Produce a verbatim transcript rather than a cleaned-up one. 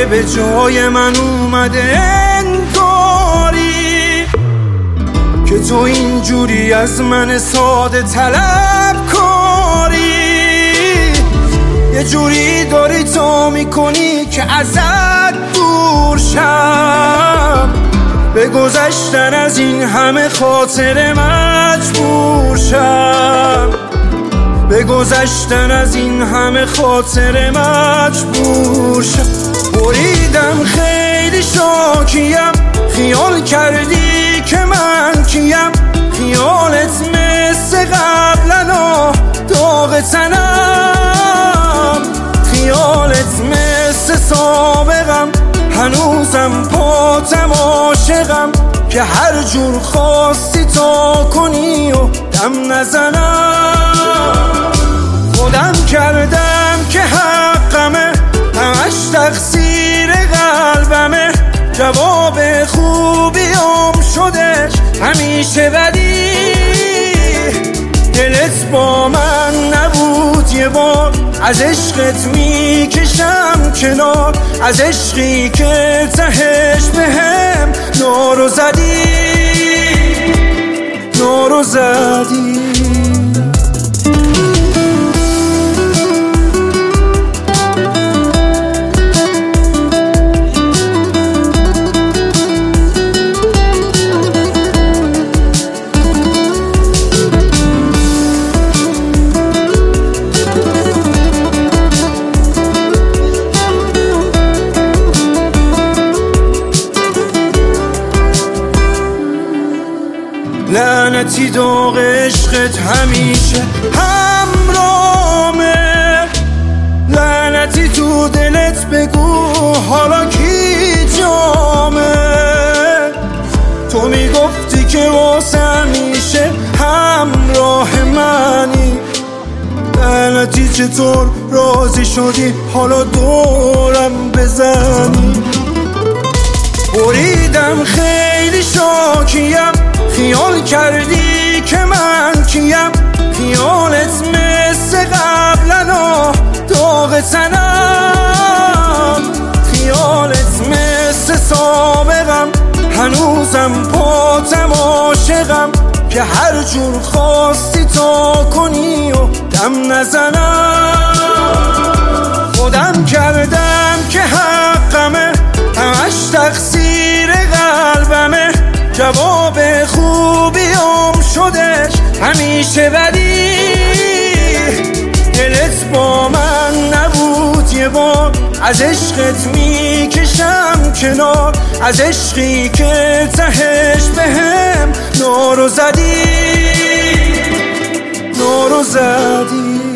که به جای من اومده انگاری که تو اینجوری از من ساده طلب کاری. یه جوری داری تو میکنی که ازت دور شم، به گذشتن از این همه خاطره مجبور شم، به گذشتن از این همه خاطره مجبور شم. بریدم خیلی شاکیم، خیال کردی که من کیم، خیالت مثل قبلنا داغ تنم، خیالت مثل سابقم هنوزم پاتم عاشقم که هر جور خواستی تا کنی و دم نزنم. خودم کردم که حقمه، همش تقصیر قلبمه، جواب خوبیام شدش همیشه بدی. دلت با من نبود یه بار، از عشقت میکشم کنار، از عشقی که تهش بهم نارو زدی، نارو زدی. لعنتی داغ عشقت همیشه همرامه، لعنتی تو دلت بگو حالا کی جامه. تو میگفتی که واسه همیشه همراه منی، لعنتی چطور راضی شدی حالا دورم بزنی. بریدم خیلی شاکیم، خیال کردی که من کیم، خیالت مثل قبلنا داغ تنم، خیالت مثل سابقم هنوزم پاتم عاشقم که هر جور خواستی تا کنی و دم نزنم. خودم کردم که حقمه، همش تقصیر قلبمه، جواب خوبیام شدش همیشه بدی. دلت با من نبود یه بار، از عشقت میکشم کنار، از عشقی که تهش بهم نارو زدی، نارو زدی.